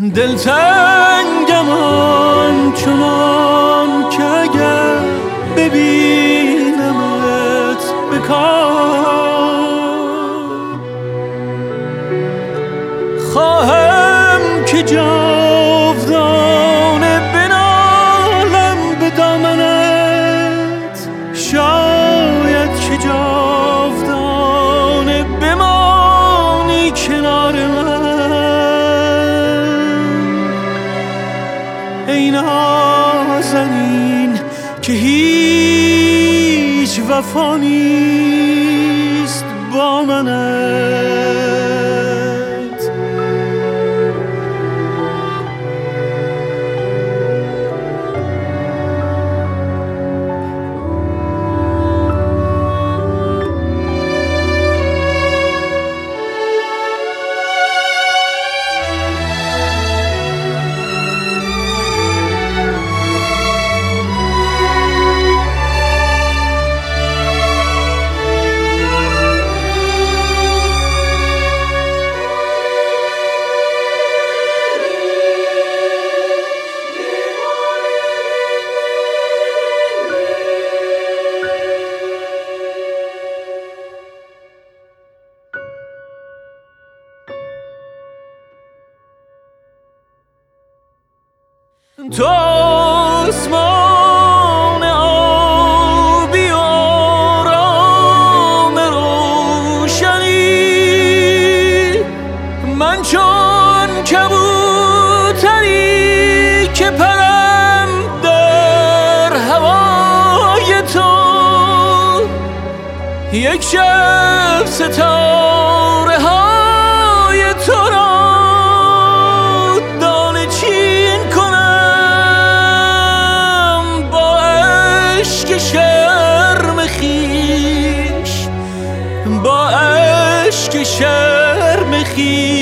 دلتنگم آنچنان که اگر ببینمت به کار خواهم که جاودانه بنالم به دامنت، شاید که جاودانه بمانی کنار من. ای نازنین که هیچ وفا نیست با منت. تو آسمان آبی و آرام روشنی، من چون کبوتری که پرم در هوای تو. یک شب ستاره های تو را دانه چین کنم با اشک شرم خویش، با اشک شرم خویش.